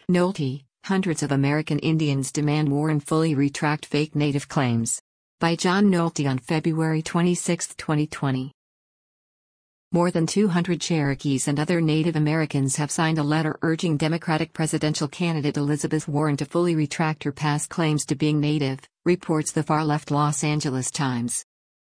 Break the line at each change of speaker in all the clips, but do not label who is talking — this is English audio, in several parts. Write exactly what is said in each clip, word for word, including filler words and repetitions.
Nolte, hundreds of American Indians demand Warren fully retract fake Native claims. By John Nolte on February twenty-sixth, twenty twenty. More than two hundred Cherokees and other Native Americans have signed a letter urging Democratic presidential candidate Elizabeth Warren to fully retract her past claims to being Native, reports the far-left Los Angeles Times.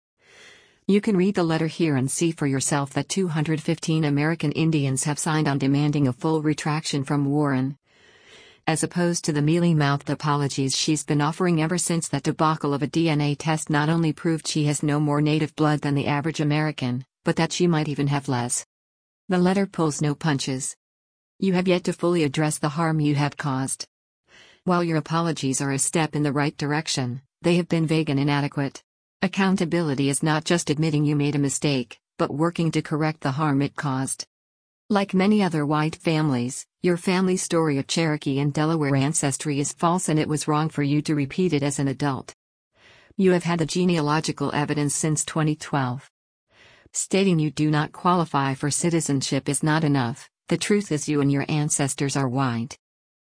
You can read the letter here and see for yourself that two hundred fifteen American Indians have signed on demanding a full retraction from Warren, as opposed to the mealy-mouthed apologies she's been offering ever since that debacle of a D N A test not only proved she has no more Native blood than the average American, but that she might even have less. The letter pulls no punches. You have yet to fully address the harm you have caused. While your apologies are a step in the right direction, they have been vague and inadequate. Accountability is not just admitting you made a mistake, but working to correct the harm it caused. Like many other white families, your family's story of Cherokee and Delaware ancestry is false, and it was wrong for you to repeat it as an adult. You have had the genealogical evidence since twenty twelve. Stating you do not qualify for citizenship is not enough. The truth is you and your ancestors are white.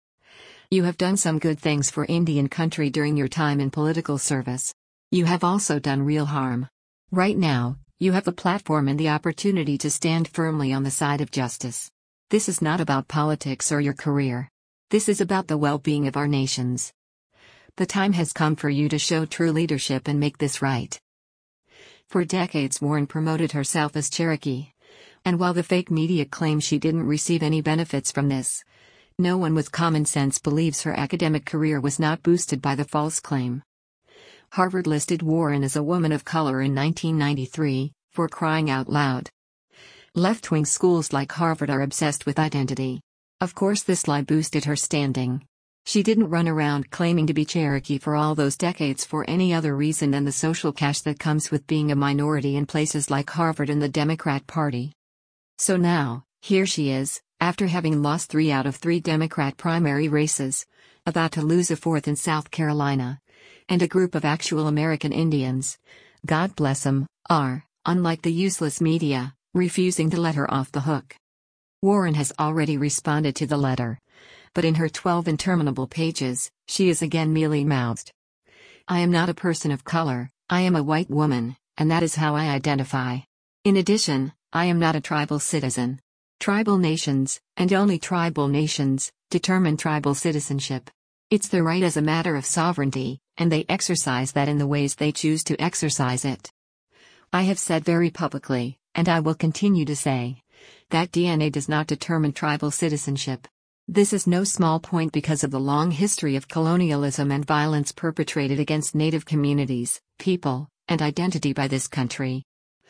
You have done some good things for Indian country during your time in political service. You have also done real harm. Right now, you have the platform and the opportunity to stand firmly on the side of justice. This is not about politics or your career. This is about the well-being of our nations. The time has come for you to show true leadership and make this right. For decades Warren promoted herself as Cherokee. And while the fake media claims she didn't receive any benefits from this, no one with common sense believes her academic career was not boosted by the false claim. Harvard listed Warren as a woman of color in nineteen ninety-three, for crying out loud. Left-wing schools like Harvard are obsessed with identity. Of course this lie boosted her standing. She didn't run around claiming to be Cherokee for all those decades for any other reason than the social cash that comes with being a minority in places like Harvard and the Democrat Party. So now, here she is, after having lost three out of three Democrat primary races, about to lose a fourth in South Carolina. And a group of actual American Indians, God bless them, are, unlike the useless media, refusing to let her off the hook. Warren has already responded to the letter. But in her twelve interminable pages, she is again mealy-mouthed. I am not a person of color, I am a white woman, and that is how I identify. In addition, I am not a tribal citizen. Tribal nations, and only tribal nations, determine tribal citizenship. It's their right as a matter of sovereignty, and they exercise that in the ways they choose to exercise it. I have said very publicly, and I will continue to say, that D N A does not determine tribal citizenship. This is no small point because of the long history of colonialism and violence perpetrated against Native communities, people, and identity by this country.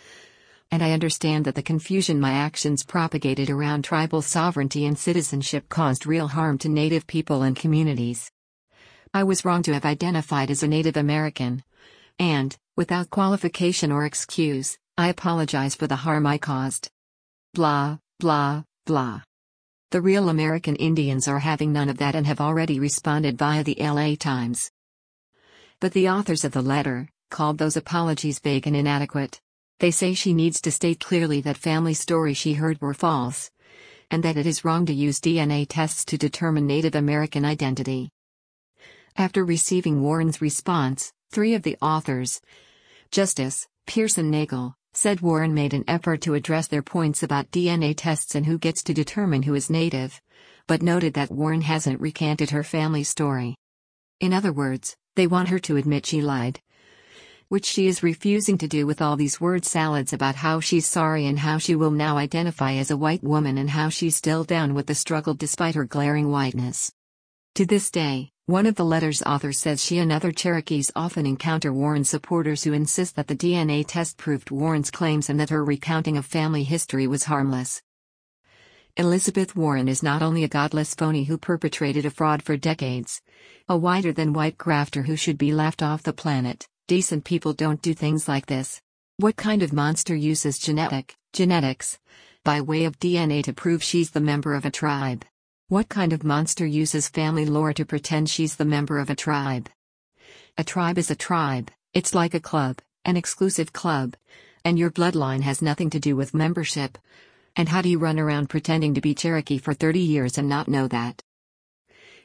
And I understand that the confusion my actions propagated around tribal sovereignty and citizenship caused real harm to Native people and communities. I was wrong to have identified as a Native American. And, without qualification or excuse, I apologize for the harm I caused. Blah, blah, blah. The real American Indians are having none of that and have already responded via the L A Times. But the authors of the letter called those apologies vague and inadequate. They say she needs to state clearly that family stories she heard were false, and that it is wrong to use D N A tests to determine Native American identity. After receiving Warren's response, three of the authors, Justice Pearson Nagel, said Warren made an effort to address their points about D N A tests and who gets to determine who is Native, but noted that Warren hasn't recanted her family story. In other words, they want her to admit she lied, which she is refusing to do with all these word salads about how she's sorry and how she will now identify as a white woman and how she's still down with the struggle despite her glaring whiteness. To this day, one of the letter's authors says she and other Cherokees often encounter Warren supporters who insist that the D N A test proved Warren's claims and that her recounting of family history was harmless. Elizabeth Warren is not only a godless phony who perpetrated a fraud for decades, a whiter-than-white grafter who should be left off the planet. Decent people don't do things like this. What kind of monster uses genetic, genetics, by way of D N A to prove she's the member of a tribe? What kind of monster uses family lore to pretend she's the member of a tribe? A tribe is a tribe, it's like a club, an exclusive club, and your bloodline has nothing to do with membership. And how do you run around pretending to be Cherokee for thirty years and not know that?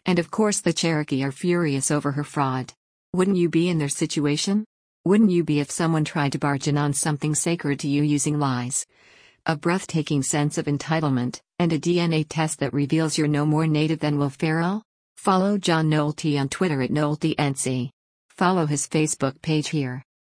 And of course the Cherokee are furious over her fraud. Wouldn't you be in their situation? Wouldn't you be if someone tried to barge in on something sacred to you using lies? A breathtaking sense of entitlement, and a D N A test that reveals you're no more native than Will Ferrell? Follow John Nolte on Twitter at NolteNC. Follow his Facebook page here.